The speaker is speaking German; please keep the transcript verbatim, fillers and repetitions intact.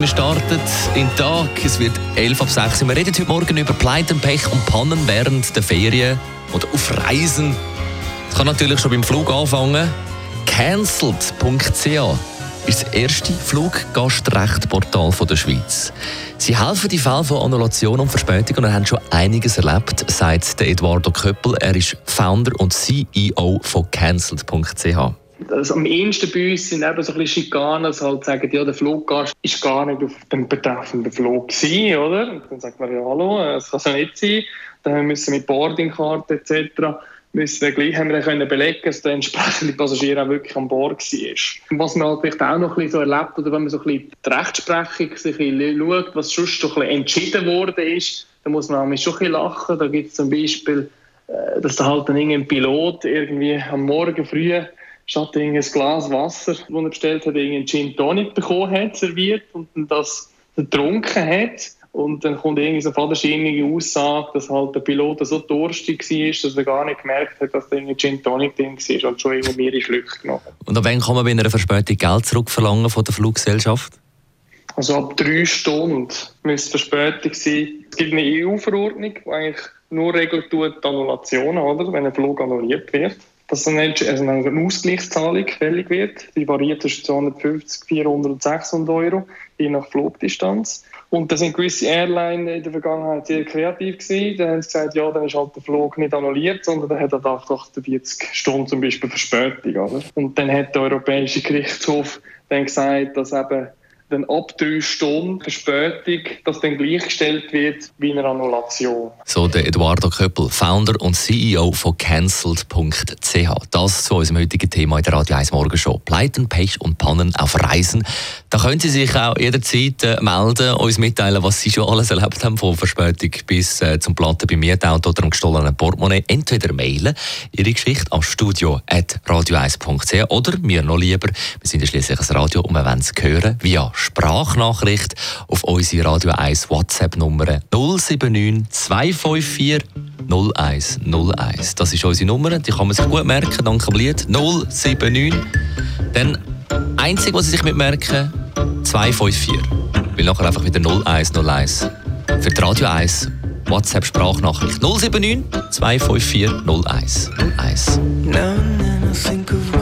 Wir starten in den Tag, es wird elf ab sechs. Wir reden heute Morgen über Pleiten, Pech und Pannen während der Ferien oder auf Reisen. Das kann natürlich schon beim Flug anfangen. Cancelled punkt c h ist das erste Fluggastrechtportal der Schweiz. Sie helfen in Fällen von Annulation und Verspätung und haben schon einiges erlebt, sagt der Eduardo Köppel. Er ist Founder und C E O von Cancelled punkt c h. Also am ehesten bei uns sind eben so ein bisschen Schikanen, dass halt sagen, ja, der Fluggast ist gar nicht auf dem betreffenden Flug gewesen, oder? Und dann sagt man, ja, hallo, das kann es ja nicht sein. Dann müssen wir mit Boardingkarte et cetera müssen wir gleich haben wir können belegen, dass der entsprechende Passagier auch wirklich an Bord war. Was man halt vielleicht auch noch ein bisschen so erlebt, oder wenn man so ein bisschen die Rechtsprechung sich ein bisschen schaut, was sonst so ein bisschen entschieden worden ist, dann muss man schon ein bisschen lachen. Da gibt es zum Beispiel, dass da halt dann irgendein Pilot irgendwie am Morgen früh statt ein Glas Wasser, das er bestellt hat, einen Gin Tonic bekommen hat, serviert und dann das getrunken hat. Und dann kommt irgendwie so eine fadenscheinige Aussage, dass halt der Pilot so durstig war, dass er gar nicht gemerkt hat, dass da ein Gin Tonic drin war und schon irgendwie mehrere Schlücke genommen hat. Und ab wann kann man bei einer Verspätung Geld zurückverlangen von der Fluggesellschaft? Also ab drei Stunden müsste Verspätung sein. Es gibt eine E U-Verordnung, die eigentlich nur regelt tut Annulationen, oder, wenn ein Flug annulliert wird. Dass dann also eine Ausgleichszahlung fällig wird. Die variiert zwischen zweihundertfünfzig, vierhundert und sechshundert Euro, je nach Flugdistanz. Und da sind gewisse Airlines in der Vergangenheit sehr kreativ gewesen. Da haben sie gesagt, ja, dann ist halt der Flug nicht annulliert, sondern dann hat er achtundvierzig Stunden zum Beispiel Verspätung. Oder? Und dann hat der Europäische Gerichtshof dann gesagt, dass eben dann ab drei Stunden Verspätung, dass dann gleichgestellt wird wie eine Annulation. So der Eduardo Köppel, Founder und C E O von Cancelled punkt c h. Das zu unserem heutigen Thema in der Radio eins Morgenshow. Pleiten, Pech und Pannen auf Reisen. Da können Sie sich auch jederzeit äh, melden, uns mitteilen, was Sie schon alles erlebt haben, von Verspätung bis äh, zum Platten beim Mietauto oder dem gestohlenen Portemonnaie. Entweder mailen Ihre Geschichte an studio at radio eins punkt c h oder mir noch lieber, wir sind ja schliesslich ein Radio und wir wollen es hören via Sprachnachricht auf unsere Radio eins WhatsApp-Nummer null sieben neun zwei fünf vier null eins null eins. Das ist unsere Nummer, die kann man sich gut merken, dank dem Lied. null sieben neun. Dann einzig, was Sie sich mitmerken, zwei fünf vier. Weil nachher einfach wieder null eins null eins. Für die Radio eins WhatsApp-Sprachnachricht null sieben neun zwei fünf vier null eins null eins.